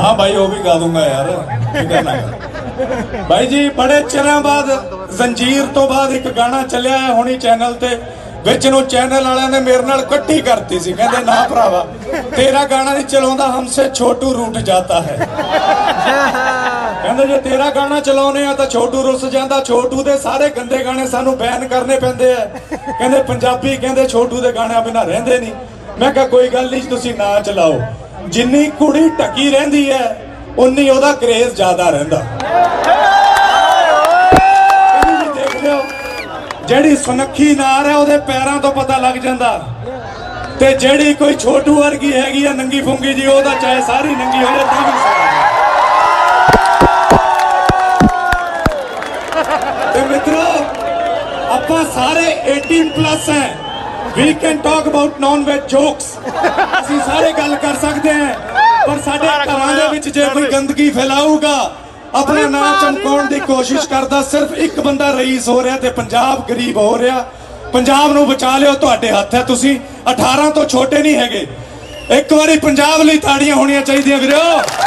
हाँ भाई वो भी गा दूंगा यार, फिक्र ना कर भाई जी। बड़े चिरां बाद जंजीर तो बाद एक गाना चलिया है हुणी चैनल ते, विच नूं चैनल वालियां ने मेरे नाल कट्ठी करती सी, कहंदे ना भरावा तेरा गाना नहीं चलाउंदा, हमसे छोटू रूठ जाता है। कहंदे जे तेरा गाना चलाउने आ तां छोटू रुस जांदा, छोटू दे सारे गंदे गाने सानू बैन करने पैंदे आ। कहंदे पंजाबी कहंदे छोटू दे गाणिਆਂ बिना रहिंदे नहीं। मैं कहा कोई गल नहीं, तुसीं ना चलाओ, जिन्नी कुड़ी ढकी रहिंदी है उन्नी ओहदा क्रेज ज्यादा रहिंदा। देख लियो ਜਿਹੜੀ ਸੁਨੱਖੀ ਨਾਰ ਹੈ ਉਹਦੇ ਪੈਰਾਂ ਤੋਂ ਪਤਾ ਲੱਗ ਜਾਂਦਾ, ਤੇ ਜਿਹੜੀ ਕੋਈ ਛੋਟੂ ਵਰਗੀ ਹੈਗੀ ਆ ਨੰਗੀ ਫੁੰਗੀ ਜੀ, ਉਹਦਾ ਚਾਹੇ ਸਾਰੀ ਨੰਗੀ ਹੋ ਜਾਏ ਤਾਂ ਵੀ ਤੇ ਮਿੱਤਰੋ ਆਪਾਂ ਸਾਰੇ 18+ ਹੈ। We can talk about non-veg jokes, ਅਸੀਂ ਸਾਰੇ ਗੱਲ ਕਰ ਸਕਦੇ ਹਾਂ, ਪਰ ਸਾਡੇ ਘਰਾਂ ਦੇ ਵਿੱਚ ਜੇ ਕੋਈ ਗੰਦਗੀ ਫੈਲਾਊਗਾ, अपना नाम चमकाउण दी कोशिश करदा सिर्फ एक बंदा रईस हो रहा, ते पंजाब गरीब हो रहा। पंजाब नूं बचा लिओ, तुहाडे हत्थ है, तुसीं 18 तो छोटे नहीं हैगे। एक बारी पंजाब लई ताड़ियां होणियां चाहीदियां वीरो।